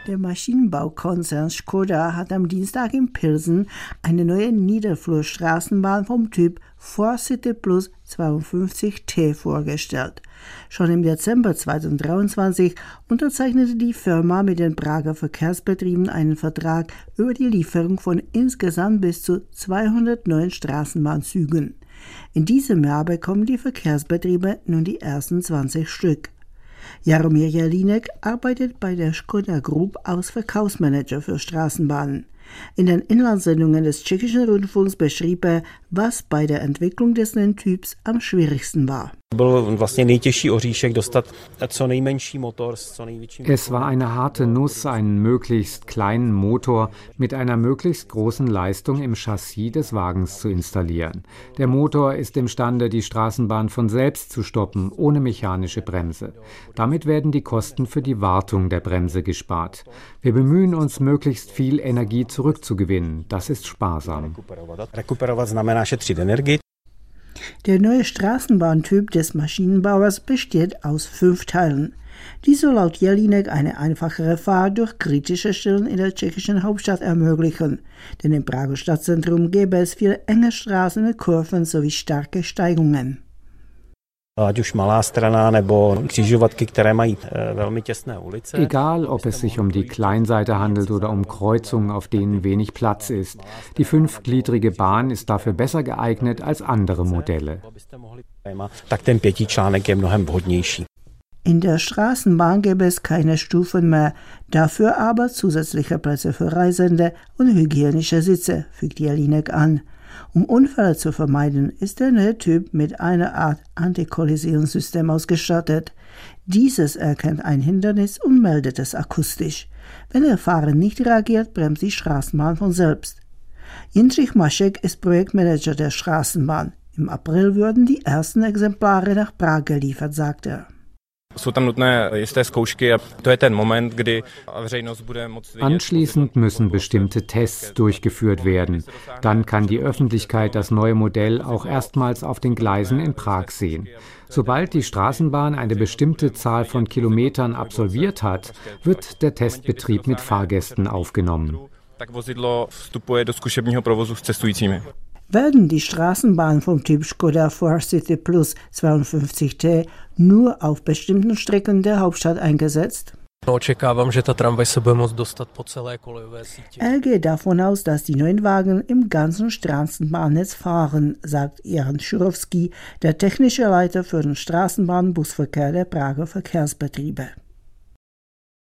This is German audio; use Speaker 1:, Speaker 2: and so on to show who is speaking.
Speaker 1: Der Maschinenbaukonzern Škoda hat am Dienstag in Pilsen eine neue Niederflurstraßenbahn vom Typ Forcity Plus 52T vorgestellt. Schon im Dezember 2023 unterzeichnete die Firma mit den Prager Verkehrsbetrieben einen Vertrag über die Lieferung von insgesamt bis zu 200 neuen Straßenbahnzügen. In diesem Jahr bekommen die Verkehrsbetriebe nun die ersten 20 Stück. Jaromír Jelínek arbeitet bei der Škoda Group als Verkaufsmanager für Straßenbahnen. In den Inlandssendungen des tschechischen Rundfunks beschrieb er, was bei der Entwicklung des neuen Typs am schwierigsten war.
Speaker 2: Es war eine harte Nuss, einen möglichst kleinen Motor mit einer möglichst großen Leistung im Chassis des Wagens zu installieren. Der Motor ist imstande, die Straßenbahn von selbst zu stoppen, ohne mechanische Bremse. Damit werden die Kosten für die Wartung der Bremse gespart. Wir bemühen uns, möglichst viel Energie zurückzugewinnen. Das ist sparsam.
Speaker 1: Der neue Straßenbahntyp des Maschinenbauers besteht aus 5 Teilen. Dies soll laut Jelínek eine einfachere Fahrt durch kritische Stellen in der tschechischen Hauptstadt ermöglichen. Denn im Prager Stadtzentrum gäbe es viele enge Straßen mit Kurven sowie starke Steigungen.
Speaker 2: Egal, ob es sich um die Kleinseite handelt oder um Kreuzungen, auf denen wenig Platz ist. Die 5gliedrige Bahn ist dafür besser geeignet als andere Modelle.
Speaker 1: In der Straßenbahn gäbe es keine Stufen mehr, dafür aber zusätzliche Plätze für Reisende und hygienische Sitze, fügt Jelínek an. Um Unfälle zu vermeiden, ist der neue Typ mit einer Art Antikollisionssystem ausgestattet. Dieses erkennt ein Hindernis und meldet es akustisch. Wenn der Fahrer nicht reagiert, bremst die Straßenbahn von selbst. Jindřich Mašek ist Projektmanager der Straßenbahn. Im April würden die ersten Exemplare nach Prag geliefert, sagt er.
Speaker 2: Anschließend müssen bestimmte Tests durchgeführt werden. Dann kann die Öffentlichkeit das neue Modell auch erstmals auf den Gleisen in Prag sehen. Sobald die Straßenbahn eine bestimmte Zahl von Kilometern absolviert hat, wird der Testbetrieb mit Fahrgästen aufgenommen.
Speaker 1: Werden die Straßenbahnen vom Typ Škoda Forcity Plus 52T nur auf bestimmten Strecken der Hauptstadt eingesetzt? Er geht davon aus, dass die neuen Wagen im ganzen Straßenbahnnetz fahren, sagt Jan Šurovský, der technische Leiter für den Straßenbahnbusverkehr der Prager Verkehrsbetriebe.